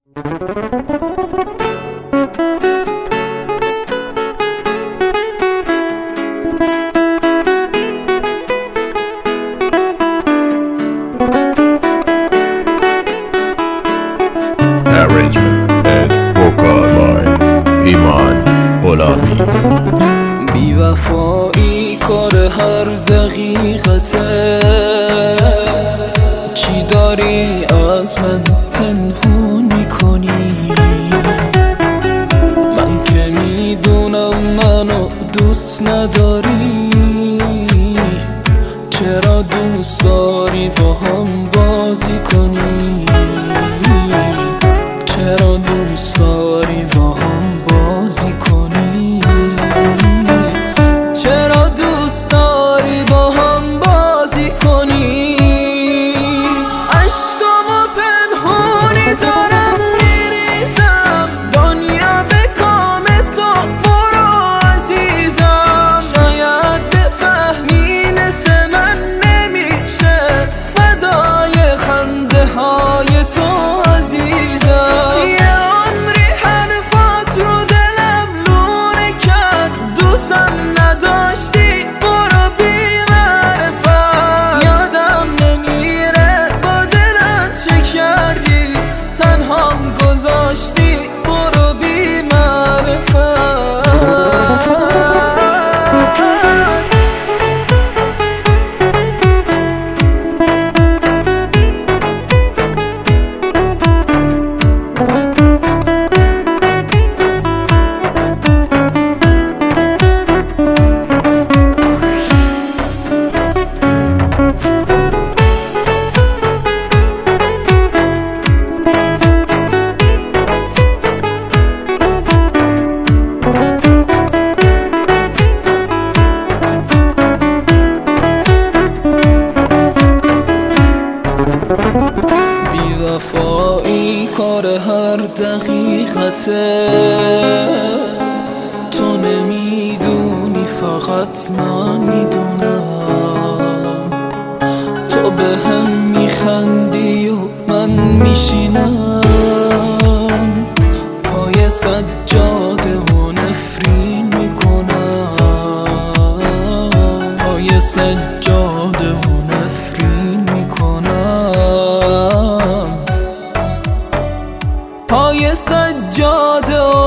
Arrangement and vocal by ایمان غلامی. بی وفایی کار هر دقیقته، چی داری از من پنهون میکنی؟ من که میدونم منو دوست نداری، چرا دوست داری با هم بازی کنی؟ چرا دوست داری با هم بازی کنی؟ چرا دوست داری با هم بازی کنی؟ عشقامو پنهونی دارم میریزم، دنیا به کام تو برو عزیزم. شاید بفهمی مثل من نمیشه فدای خنده های تو عزیزم. یه عمری حرفات رو دلم لونه کرد، دوستم نداشتی برو بی معرفت. یادم نمیره با دلم چه کردی، تنهام گذاشتی برو بی معرفت. بی وفایی کار هر دقیقته، تو نمیدونی فقط من میدونم. تو به هم میخندی و من میشینم پای سجاده و نفرین میکنم، پای سجاده و نفرین میکنم، پای سجاده و